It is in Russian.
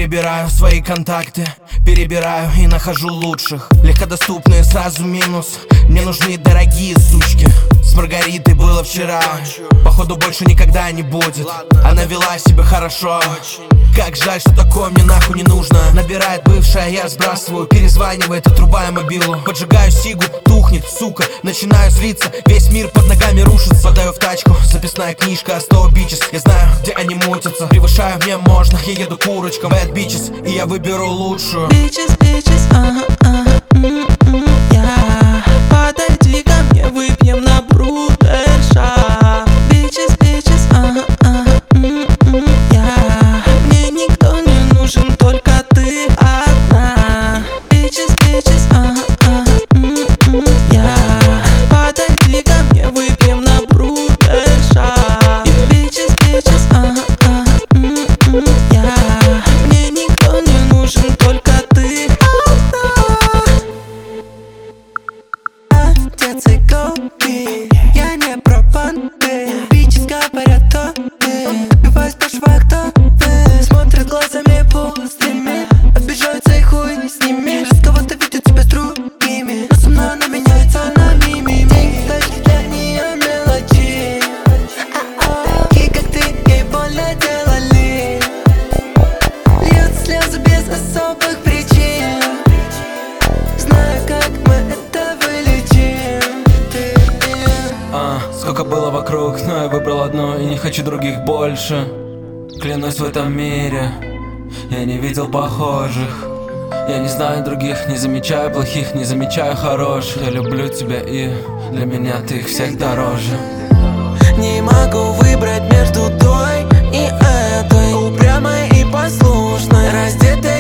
Перебираю свои контакты, перебираю и нахожу лучших. Легкодоступные сразу минус, мне нужны дорогие сучки. С Маргаритой было вчера, походу больше никогда не будет. Она вела себя хорошо, как жаль, что такое мне нахуй не нужно. Набирает бывшая, я сбрасываю, перезванивает, отрубая мобилу. Поджигаю сигу, тухнет, сука, начинаю злиться. Весь мир под ногами рушится. Подаю в тачку, записная книжка 100 бичес. Я знаю, где они мутятся, превышаю, мне можно. Я еду курочкам, bad bitches, и я выберу лучшую. Bitches, bitches, yeah. Подойди ко мне, выпьем на брудерша. Bitches, bitches, yeah. Мне никто не нужен, только ты одна. Bitches, bitches, yeah. Подойди ко мне, выпьем на брудерша. Bitches, bitches, yeah. Мне никто не нужен, только ты одна. Отец и голуби, я не про понты. Бичес говорят, кто ты. Убивай, спрашивай, кто ты. Смотрят глазами пустыми, обижаются и хуй не с ними. Раз кого-то видят тебя с другими, но со мной она меняется на мими. Деньги, тачки для нее мелочи. И как ты ей больно делали. Льют слезы без особых причин. Знаю, как мы это вылечим. Ты и я. Сколько было вокруг, но я выбрал одну и не хочу других больше. Клянусь, в этом мире я не видел похожих. Я не знаю других, не замечаю плохих, не замечаю хороших. Я люблю тебя, и для меня ты их всех дороже. Не могу выбрать между той и этой, упрямой и послушной, раздетой